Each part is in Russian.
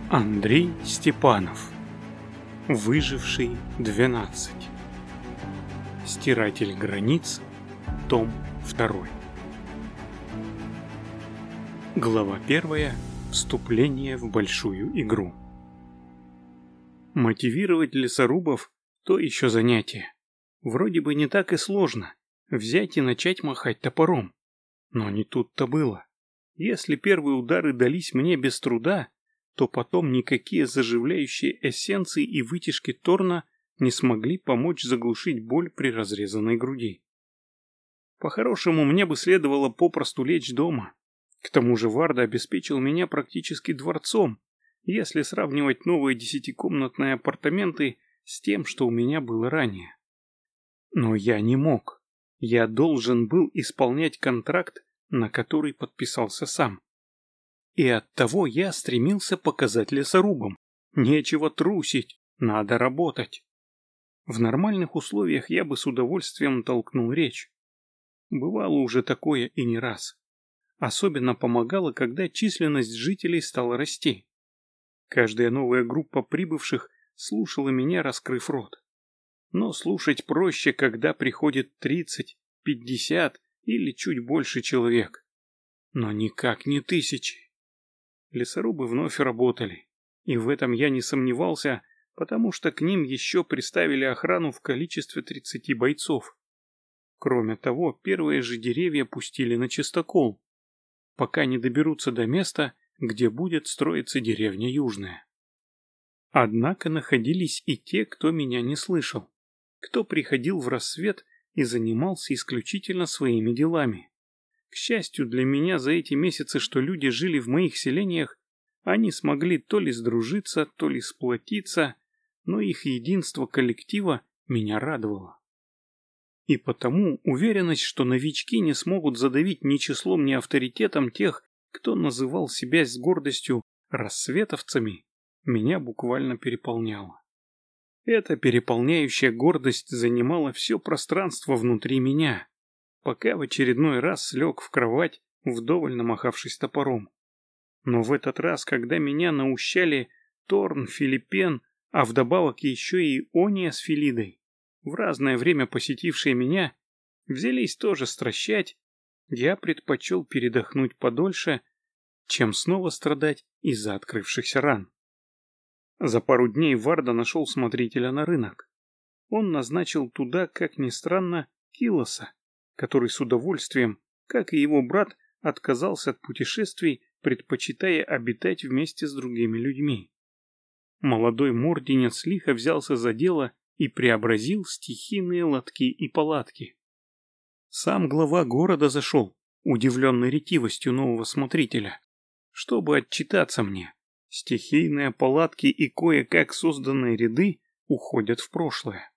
Андрей Степанов. Выживший 12. Стиратель границ. Том 2. Глава 1. Вступление в большую игру. Мотивировать лесорубов – то еще занятие. Вроде бы не так и сложно взять и начать махать топором. Но не тут-то было. Если первые удары дались мне без труда, то потом никакие заживляющие эссенции и вытяжки Торна не смогли помочь заглушить боль при разрезанной груди. По-хорошему, мне бы следовало попросту лечь дома. К тому же Варда обеспечил меня практически дворцом, если сравнивать новые 10-комнатные апартаменты с тем, что у меня было ранее. Но я не мог. Я должен был исполнять контракт, на который подписался сам. И оттого я стремился показать лесорубам: нечего трусить, надо работать. В нормальных условиях я бы с удовольствием толкнул речь. Бывало уже такое и не раз. Особенно помогало, когда численность жителей стала расти. Каждая новая группа прибывших слушала меня, раскрыв рот. Но слушать проще, когда приходит 30, 50 или чуть больше человек. Но никак не тысячи. Лесорубы вновь работали, и в этом я не сомневался, потому что к ним еще приставили охрану в количестве 30 бойцов. Кроме того, первые же деревья пустили на чистокол, пока не доберутся до места, где будет строиться деревня Южная. Однако находились и те, кто меня не слышал, кто приходил в рассвет и занимался исключительно своими делами. К счастью для меня, за эти месяцы, что люди жили в моих селениях, они смогли то ли сдружиться, то ли сплотиться, но их единство коллектива меня радовало. И потому уверенность, что новички не смогут задавить ни числом, ни авторитетом тех, кто называл себя с гордостью рассветовцами, меня буквально переполняла. Эта переполняющая гордость занимала все пространство внутри меня, пока в очередной раз слег в кровать, вдоволь намахавшись топором. Но в этот раз, когда меня наущали Торн, Филиппен, а вдобавок еще и Ония с Филидой, в разное время посетившие меня, взялись тоже стращать, я предпочел передохнуть подольше, чем снова страдать из-за открывшихся ран. За пару дней Варда нашел смотрителя на рынок. Он назначил туда, как ни странно, Килоса, который с удовольствием, как и его брат, отказался от путешествий, предпочитая обитать вместе с другими людьми. Молодой морденец лихо взялся за дело и преобразил стихийные лотки и палатки. Сам глава города зашел, удивленный ретивостью нового смотрителя, чтобы отчитаться мне. Стихийные палатки и кое-как созданные ряды уходят в прошлое.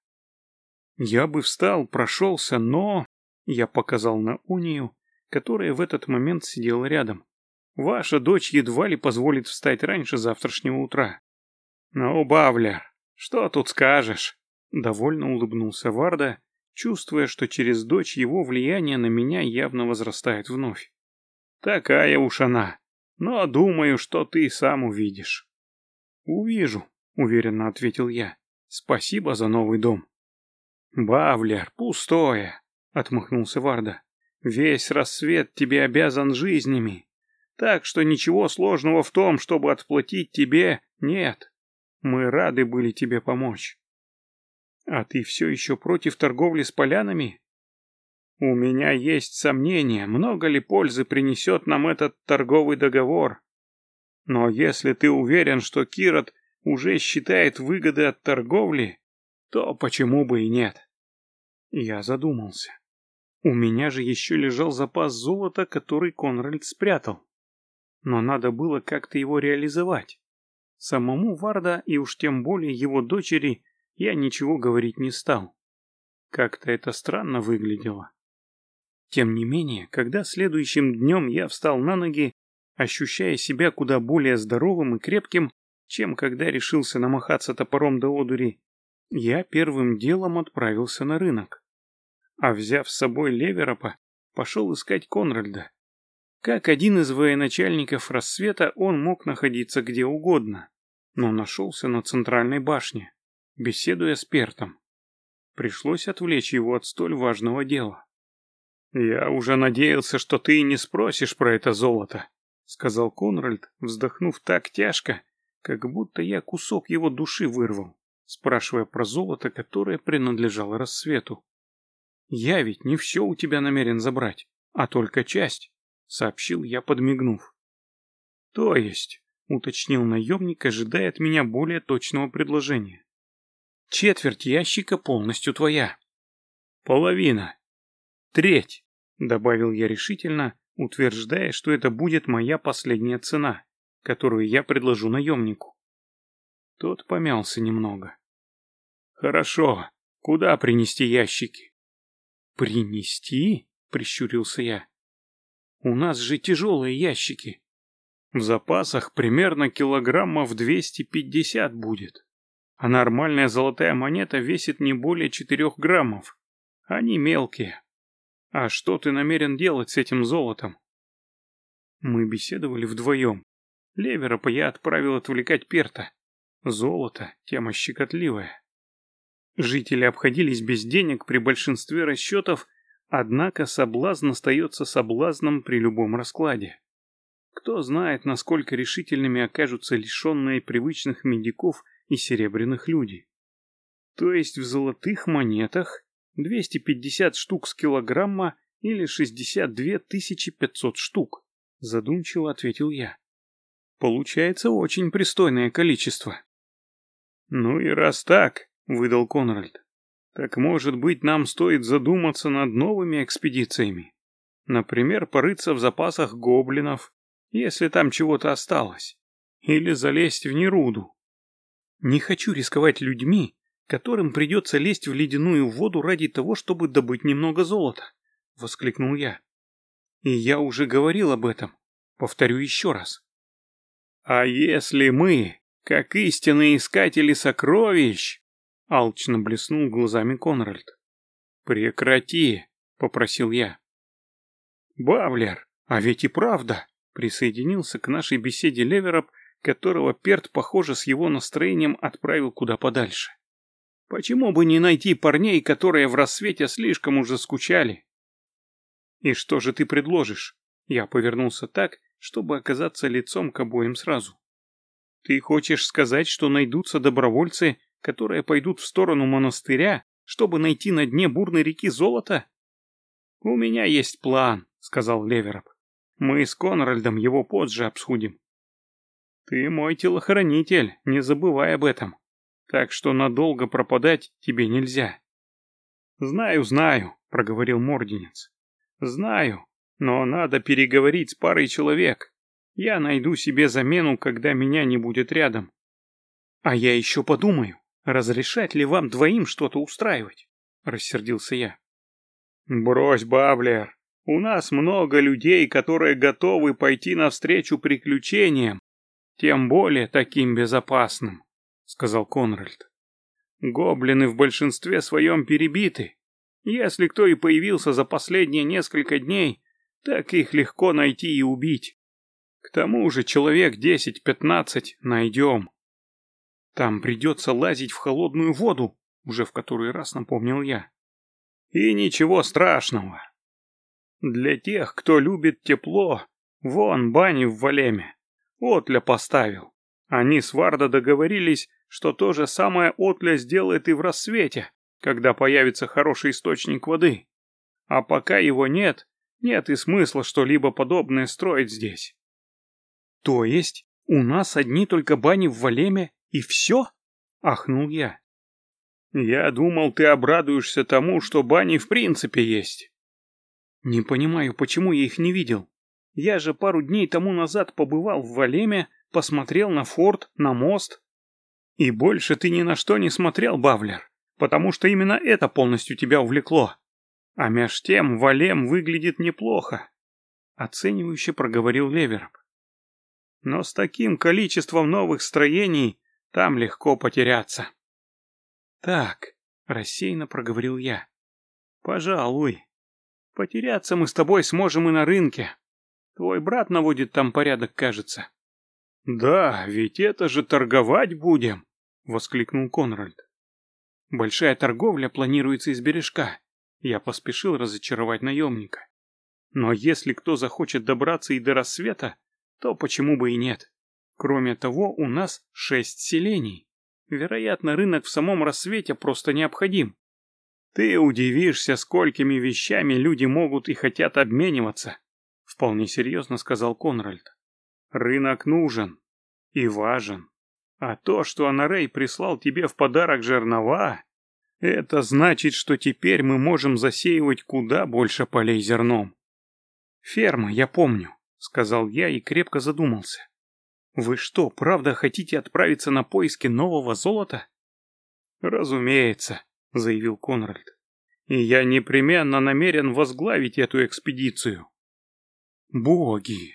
Я бы встал, прошелся, но... Я показал на Онию, которая в этот момент сидела рядом. Ваша дочь едва ли позволит встать раньше завтрашнего утра. Ну, Бавлер, что тут скажешь? Довольно улыбнулся Варда, чувствуя, что через дочь его влияние на меня явно возрастает вновь. Такая уж она, но думаю, что ты сам увидишь. Увижу, уверенно ответил я. Спасибо за новый дом. Бавлер, пустое. — отмахнулся Варда. «Весь рассвет тебе обязан жизнями, так что ничего сложного в том, чтобы отплатить тебе, нет. Мы рады были тебе помочь». «А ты все еще против торговли с полянами?» «У меня есть сомнения, много ли пользы принесет нам этот торговый договор. Но если ты уверен, что Кирот уже считает выгоды от торговли, то почему бы и нет?» Я задумался. У меня же еще лежал запас золота, который Конральд спрятал. Но надо было как-то его реализовать. Самому Варда и уж тем более его дочери я ничего говорить не стал. Как-то это странно выглядело. Тем не менее, когда следующим днем я встал на ноги, ощущая себя куда более здоровым и крепким, чем когда решился намахаться топором до одури, я первым делом отправился на рынок. А взяв с собой Леверопа, пошел искать Конральда. Как один из военачальников рассвета, он мог находиться где угодно. но нашелся на центральной башне, беседуя с Пертом. Пришлось отвлечь его от столь важного дела. «Я уже надеялся, что ты и не спросишь про это золото», — сказал Конральд, вздохнув так тяжко, как будто я кусок его души вырвал, спрашивая про золото, которое принадлежало Рассвету. «Я ведь не все у тебя намерен забрать, а только часть», — сообщил я, подмигнув. «То есть», — уточнил наемник, ожидая от меня более точного предложения. «Четверть ящика полностью твоя». «Половина. Треть», — добавил я решительно, утверждая, что это будет моя последняя цена, которую я предложу наемнику. Тот помялся немного. «Хорошо. Куда принести ящики?» «Принести?» — прищурился я. «У нас же тяжелые ящики. В запасах примерно килограммов 250 будет. А нормальная золотая монета весит не более 4 граммов. Они мелкие. А что ты намерен делать с этим золотом?» Мы беседовали вдвоем. Леверопа я отправил отвлекать Перта. Золото — тема щекотливая. Жители обходились без денег при большинстве расчетов, однако соблазн остается соблазном при любом раскладе. Кто знает, насколько решительными окажутся лишенные привычных медиков и серебряных люди. То есть в золотых монетах 250 штук с килограмма или 62 500 штук, задумчиво ответил я. Получается очень пристойное количество. Ну и раз так, выдал Конральд, так может быть нам стоит задуматься над новыми экспедициями. Например, порыться в запасах гоблинов, если там чего-то осталось, или залезть в Неруду. Не хочу рисковать людьми, которым придется лезть в ледяную воду ради того, чтобы добыть немного золота, — воскликнул я. И я уже говорил об этом, повторю еще раз. А если мы, как истинные искатели сокровищ, — алчно блеснул глазами Конральд. Прекрати, — попросил я. Бавлер, а ведь и правда, — присоединился к нашей беседе Левероп, которого Перт, похоже, с его настроением отправил куда подальше. Почему бы не найти парней, которые в рассвете слишком уже скучали? И что же ты предложишь? Я повернулся так, чтобы оказаться лицом к обоим сразу. Ты хочешь сказать, что найдутся добровольцы, которые пойдут в сторону монастыря, чтобы найти на дне бурной реки золото? У меня есть план, сказал Левероп. Мы с Конральдом его позже обсудим. Ты мой телохранитель, не забывай об этом. Так что надолго пропадать тебе нельзя. Знаю, знаю, проговорил Морденец. Знаю, но надо переговорить с парой человек. Я найду себе замену, когда меня не будет рядом. А я еще подумаю, разрешать ли вам двоим что-то устраивать, рассердился я. Брось, Бавлер, у нас много людей, которые готовы пойти навстречу приключениям, тем более таким безопасным, сказал Конральд. Гоблины в большинстве своем перебиты. Если кто и появился за последние несколько дней, так их легко найти и убить. К тому же человек 10-15 найдем. Там придется лазить в холодную воду, уже в который раз напомнил я. И ничего страшного. Для тех, кто любит тепло, вон бани в Валеме. Отля поставил. Они с Варда договорились, что то же самое Отля сделает и в рассвете, когда появится хороший источник воды. А пока его нет, нет и смысла что-либо подобное строить здесь. То есть у нас одни только бани в Валеме и все? Ахнул я. Я думал, ты обрадуешься тому, что бани в принципе есть. Не понимаю, почему я их не видел. Я же пару дней тому назад побывал в Валеме, посмотрел на форт, на мост. И больше ты ни на что не смотрел, Бавлер, потому что именно это полностью тебя увлекло. А меж тем Валем выглядит неплохо, оценивающе проговорил Левероп. Но с таким количеством новых строений там легко потеряться. Так, рассеянно проговорил я. Пожалуй. Потеряться мы с тобой сможем и на рынке. Твой брат наводит там порядок, кажется. «Да, ведь это же торговать будем!» — воскликнул Конральд. «Большая торговля планируется из бережка». Я поспешил разочаровать наемника. «Но если кто захочет добраться и до рассвета, то почему бы и нет? Кроме того, у нас 6 селений. Вероятно, рынок в самом рассвете просто необходим. Ты удивишься, сколькими вещами люди могут и хотят обмениваться», — вполне серьезно сказал Конральд. «Рынок нужен и важен. А то, что Анарей прислал тебе в подарок жернова, это значит, что теперь мы можем засеивать куда больше полей зерном». «Ферма, я помню», — сказал я и крепко задумался. «Вы что, правда хотите отправиться на поиски нового золота?» «Разумеется», — заявил Конральд. «И я непременно намерен возглавить эту экспедицию». «Боги!»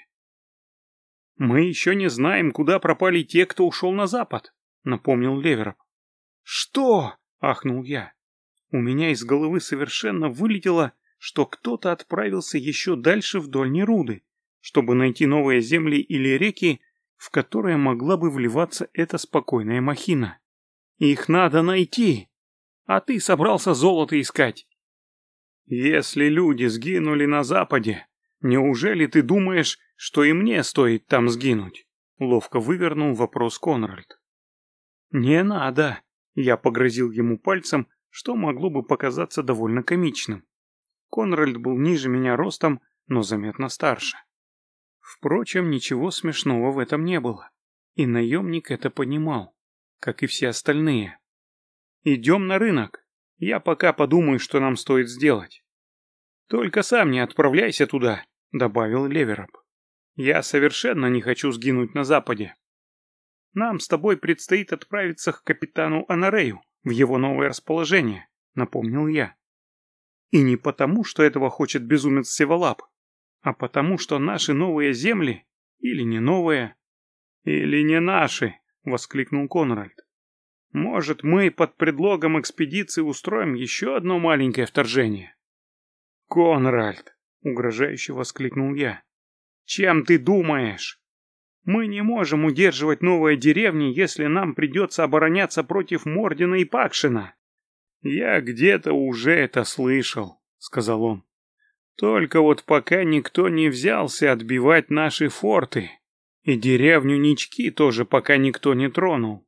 «Мы еще не знаем, куда пропали те, кто ушел на запад», — напомнил Левероп. «Что?» — ахнул я. У меня из головы совершенно вылетело, что кто-то отправился еще дальше вдоль Неруды, чтобы найти новые земли или реки, в которые могла бы вливаться эта спокойная махина. Их надо найти, а ты собрался золото искать. Если люди сгинули на западе, неужели ты думаешь, что и мне стоит там сгинуть? Ловко вывернул вопрос Конральд. Не надо, я погрозил ему пальцем, что могло бы показаться довольно комичным. Конральд был ниже меня ростом, но заметно старше. Впрочем, ничего смешного в этом не было, и наемник это понимал, как и все остальные. «Идем на рынок, я пока подумаю, что нам стоит сделать». «Только сам не отправляйся туда», — добавил Левероп. «Я совершенно не хочу сгинуть на западе. Нам с тобой предстоит отправиться к капитану Анарею в его новое расположение», — напомнил я. «И не потому, что этого хочет безумец Севолап, а потому, что наши новые земли, или не новые, или не наши», — воскликнул Конральд. «Может, мы под предлогом экспедиции устроим еще одно маленькое вторжение?» «Конральд!» — угрожающе воскликнул я. «Чем ты думаешь? Мы не можем удерживать новые деревни, если нам придется обороняться против Мордина и Пакшина». «Я где-то уже это слышал», — сказал он. «Только вот пока никто не взялся отбивать наши форты, и деревню Нички тоже пока никто не тронул».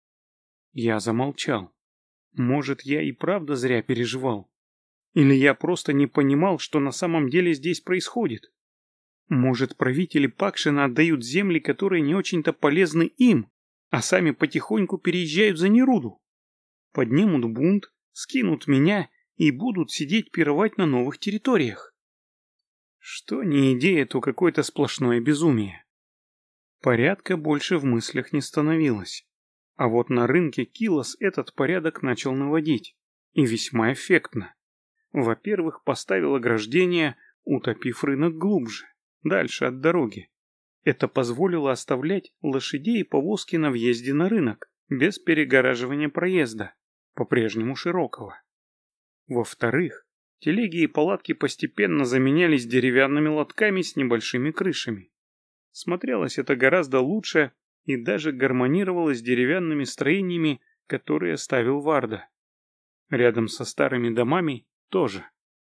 Я замолчал. Может, я и правда зря переживал? Или я просто не понимал, что на самом деле здесь происходит? Может, правители Пакшина отдают земли, которые не очень-то полезны им, а сами потихоньку переезжают за Неруду? Поднимут бунт, скинут меня и будут сидеть пировать на новых территориях. Что не идея, то какое-то сплошное безумие. Порядка больше в мыслях не становилось. А вот на рынке Килос этот порядок начал наводить. И весьма эффектно. Во-первых, поставил ограждение, утопив рынок глубже, дальше от дороги. Это позволило оставлять лошадей и повозки на въезде на рынок, без перегораживания проезда, по-прежнему широкого. Во-вторых, телеги и палатки постепенно заменялись деревянными лотками с небольшими крышами. Смотрелось это гораздо лучше и даже гармонировало с деревянными строениями, которые ставил Варда. Рядом со старыми домами тоже.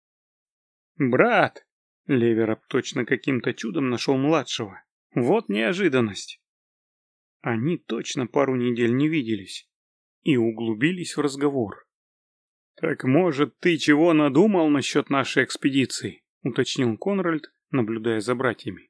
«Брат!» — Левероп точно каким-то чудом нашел младшего. «Вот неожиданность!» Они точно пару недель не виделись и углубились в разговор. «Так, может, ты чего надумал насчет нашей экспедиции?» — уточнил Конральд, наблюдая за братьями.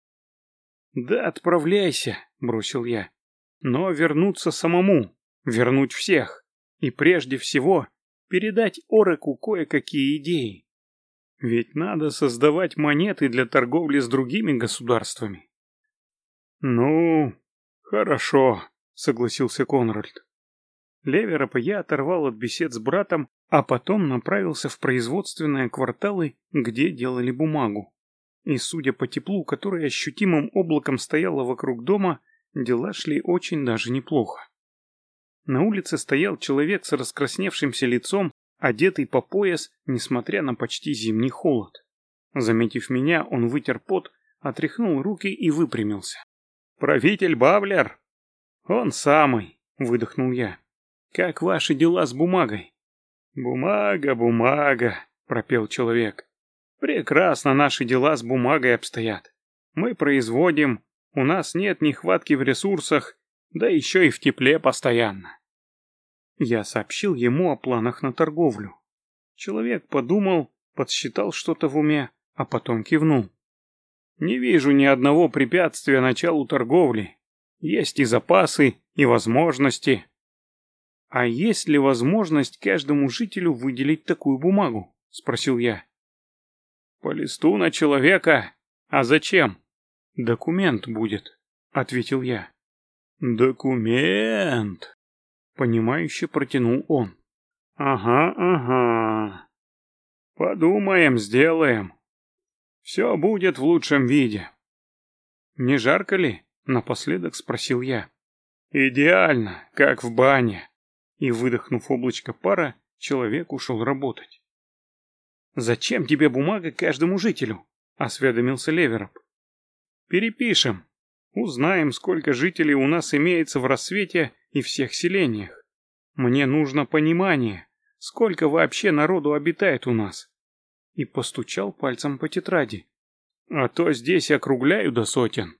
«Да отправляйся», — бросил я. «Но вернуться самому, вернуть всех, и прежде всего передать Ореку кое-какие идеи. Ведь надо создавать монеты для торговли с другими государствами». «Ну, хорошо», — согласился Конральд. Леверопа я оторвал от бесед с братом, а потом направился в производственные кварталы, где делали бумагу. И, судя по теплу, которое ощутимым облаком стояло вокруг дома, дела шли очень даже неплохо. На улице стоял человек с раскрасневшимся лицом, одетый по пояс, несмотря на почти зимний холод. Заметив меня, он вытер пот, отряхнул руки и выпрямился. Правитель Бавлер? Он самый, выдохнул я. Как ваши дела с бумагой? Бумага, бумага, пропел человек. Прекрасно наши дела с бумагой обстоят. Мы производим, у нас нет нехватки в ресурсах, да еще и в тепле постоянно. Я сообщил ему о планах на торговлю. Человек подумал, подсчитал что-то в уме, а потом кивнул. Не вижу ни одного препятствия началу торговли. Есть и запасы, и возможности. А есть ли возможность каждому жителю выделить такую бумагу? Спросил я. По листу на человека. А зачем? Документ будет, ответил я. Документ, понимающе протянул он. Ага, ага. Подумаем, сделаем. Все будет в лучшем виде. Не жарко ли? Напоследок спросил я. Идеально, как в бане. И, выдохнув облачко пара, человек ушел работать. «Зачем тебе бумага каждому жителю?» — осведомился Левероп. «Перепишем. Узнаем, сколько жителей у нас имеется в Рассвете и всех селениях. Мне нужно понимание, сколько вообще народу обитает у нас». И постучал пальцем по тетради. «А то здесь округляю до сотен».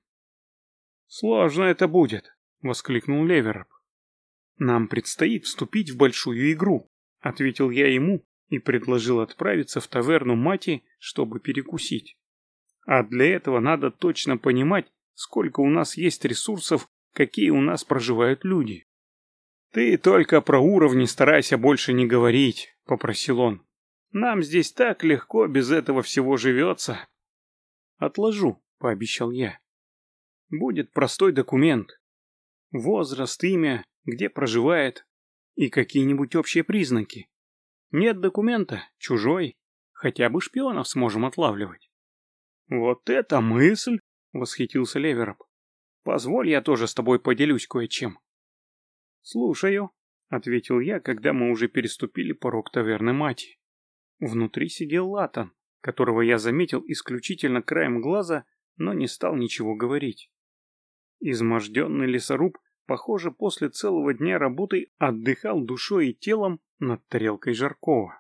«Сложно это будет», — воскликнул Левероп. «Нам предстоит вступить в большую игру», — ответил я ему и предложил отправиться в таверну Мати, чтобы перекусить. А для этого надо точно понимать, сколько у нас есть ресурсов, какие у нас проживают люди. «Ты только про уровни старайся больше не говорить», — попросил он. «Нам здесь так легко без этого всего живется». «Отложу», — пообещал я. «Будет простой документ. Возраст, имя, где проживает и какие-нибудь общие признаки. Нет документа, чужой, хотя бы шпионов сможем отлавливать». «Вот это мысль!» — восхитился Левероп. «Позволь, я тоже с тобой поделюсь кое-чем». «Слушаю», — ответил я, когда мы уже переступили порог таверны Мати. Внутри сидел Латан, которого я заметил исключительно краем глаза, но не стал ничего говорить. Изможденный лесоруб, похоже, после целого дня работы отдыхал душой и телом над тарелкой жаркого.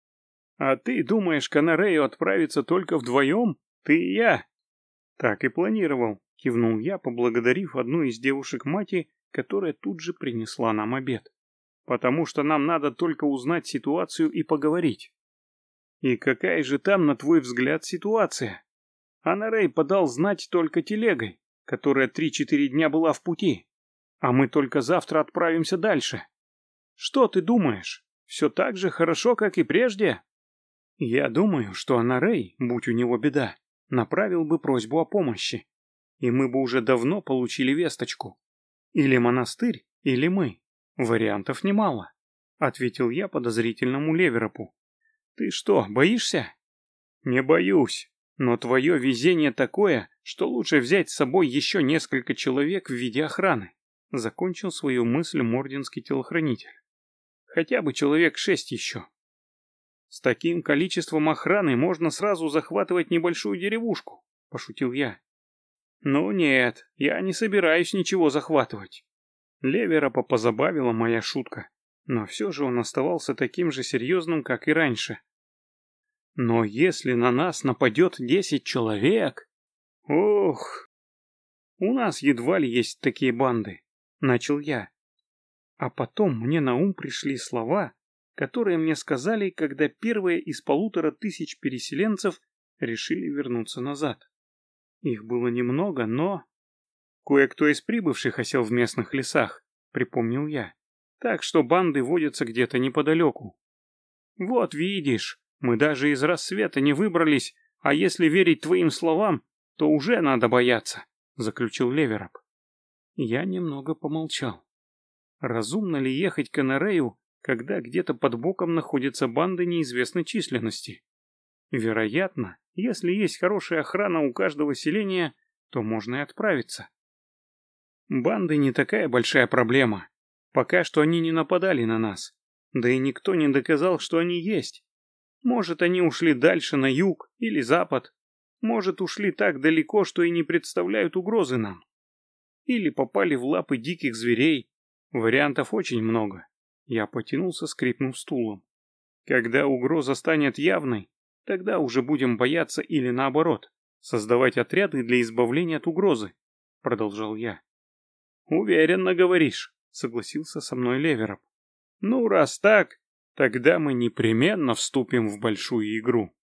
«А ты думаешь, к Анарею отправиться только вдвоем? Ты и я?» «Так и планировал», — кивнул я, поблагодарив одну из девушек Мати, которая тут же принесла нам обед. «Потому что нам надо только узнать ситуацию и поговорить». «И какая же там, на твой взгляд, ситуация?» Анарей подал знать только телегой, которая 3-4 дня была в пути, а мы только завтра отправимся дальше. Что ты думаешь? Все так же хорошо, как и прежде?» «Я думаю, что Анарей, будь у него беда, направил бы просьбу о помощи, и мы бы уже давно получили весточку. Или монастырь, или мы. Вариантов немало», — ответил я подозрительному Леверопу. «Ты что, боишься?» «Не боюсь, но твое везение такое, что лучше взять с собой еще несколько человек в виде охраны», — закончил свою мысль морденский телохранитель. «Хотя бы человек 6 еще. С таким количеством охраны можно сразу захватывать небольшую деревушку», — пошутил я. «Ну нет, я не собираюсь ничего захватывать». Леверопа позабавила моя шутка, но все же он оставался таким же серьезным, как и раньше. «Но если на нас нападет 10 человек...» «Ох, у нас едва ли есть такие банды», — начал я. А потом мне на ум пришли слова, которые мне сказали, когда первые из 1500 переселенцев решили вернуться назад. Их было немного, но... «Кое-кто из прибывших осел в местных лесах», — припомнил я. «Так что банды водятся где-то неподалеку». «Вот видишь, мы даже из Рассвета не выбрались, а если верить твоим словам, то уже надо бояться», — заключил Левероп. Я немного помолчал. Разумно ли ехать к Анарею, когда где-то под боком находятся банды неизвестной численности? Вероятно, если есть хорошая охрана у каждого селения, то можно и отправиться. Банды не такая большая проблема. Пока что они не нападали на нас. Да и никто не доказал, что они есть. Может, они ушли дальше на юг или запад. Может, ушли так далеко, что и не представляют угрозы нам. или попали в лапы диких зверей. Вариантов очень много. Я потянулся, скрипнув стулом. Когда угроза станет явной, тогда уже будем бояться или наоборот, создавать отряды для избавления от угрозы, продолжал я. Уверенно говоришь, согласился со мной Левероп. Ну, раз так, тогда мы непременно вступим в большую игру.